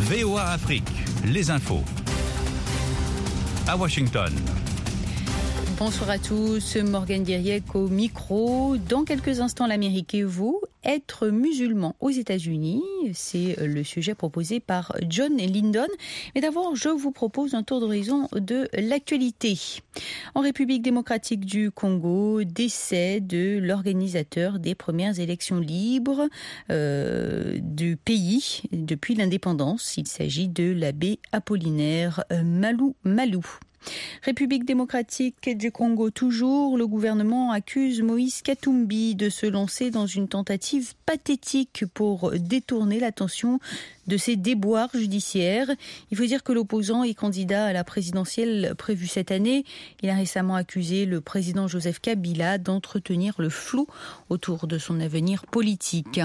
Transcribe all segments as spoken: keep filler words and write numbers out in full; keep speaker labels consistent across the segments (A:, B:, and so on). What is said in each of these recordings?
A: V O A Afrique, les infos. À Washington.
B: Bonsoir à tous, Morgane Guiriec au micro. Dans quelques instants, l'Amérique et vous, être musulman aux États-Unis, c'est le sujet proposé par John Lyndon. Mais d'abord, je vous propose un tour d'horizon de l'actualité. En République démocratique du Congo, décès de l'organisateur des premières élections libres euh, du pays depuis l'indépendance. Il s'agit de l'abbé Apollinaire Malou Malou. République démocratique du Congo toujours, le gouvernement accuse Moïse Katumbi de se lancer dans une tentative pathétique pour détourner l'attention de ses déboires judiciaires. Il faut dire que l'opposant est candidat à la présidentielle prévue cette année. Il a récemment accusé le président Joseph Kabila d'entretenir le flou autour de son avenir politique.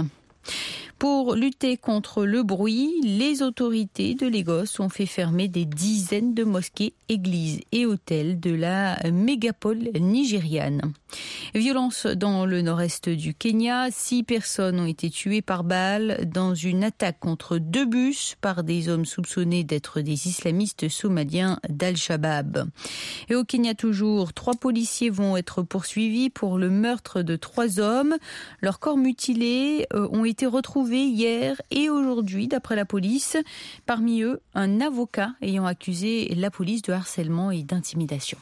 B: Pour lutter contre le bruit, les autorités de Lagos ont fait fermer des dizaines de mosquées, églises et hôtels de la mégapole nigériane. Violence dans le nord-est du Kenya. Six personnes ont été tuées par balle dans une attaque contre deux bus par des hommes soupçonnés d'être des islamistes somaliens d'Al-Shabaab. Et au Kenya toujours, trois policiers vont être poursuivis pour le meurtre de trois hommes. Leurs corps mutilés ont été retrouvés hier et aujourd'hui, d'après la police. Parmi eux, un avocat ayant accusé la police de harcèlement et d'intimidation.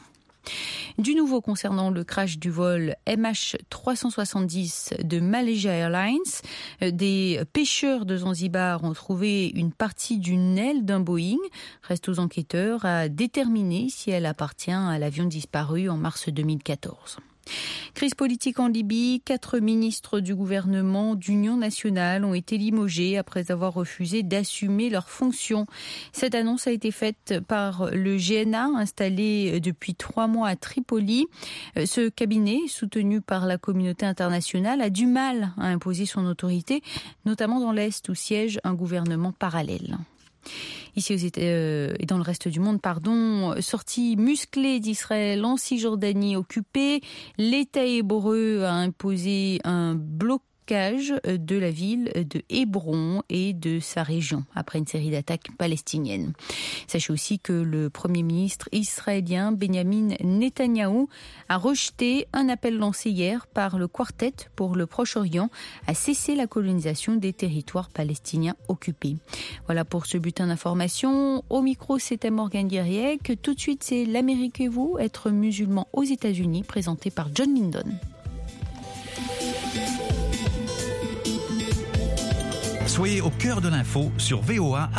B: Du nouveau concernant le crash du vol M H trois cent soixante-dix de Malaysia Airlines, des pêcheurs de Zanzibar ont trouvé une partie d'une aile d'un Boeing. Reste aux enquêteurs à déterminer si elle appartient à l'avion disparu en mars deux mille quatorze. Crise politique en Libye, quatre ministres du gouvernement d'union nationale ont été limogés après avoir refusé d'assumer leurs fonctions. Cette annonce a été faite par le G N A, installé depuis trois mois à Tripoli. Ce cabinet, soutenu par la communauté internationale, a du mal à imposer son autorité, notamment dans l'Est où siège un gouvernement parallèle. Ici aux États, euh, et dans le reste du monde, pardon, sortie musclée d'Israël en Cisjordanie occupée, l'État hébreu a imposé un blocage de la ville de Hébron et de sa région après une série d'attaques palestiniennes. Sachez aussi que le Premier ministre israélien Benjamin Netanyahou a rejeté un appel lancé hier par le Quartet pour le Proche-Orient à cesser la colonisation des territoires palestiniens occupés. Voilà pour ce bulletin d'information. Au micro, c'était Morgane Guiriec. Tout de suite, c'est l'Amérique et vous, être musulman aux États-Unis, présenté par John Lyndon.
A: Soyez au cœur de l'info sur V O A.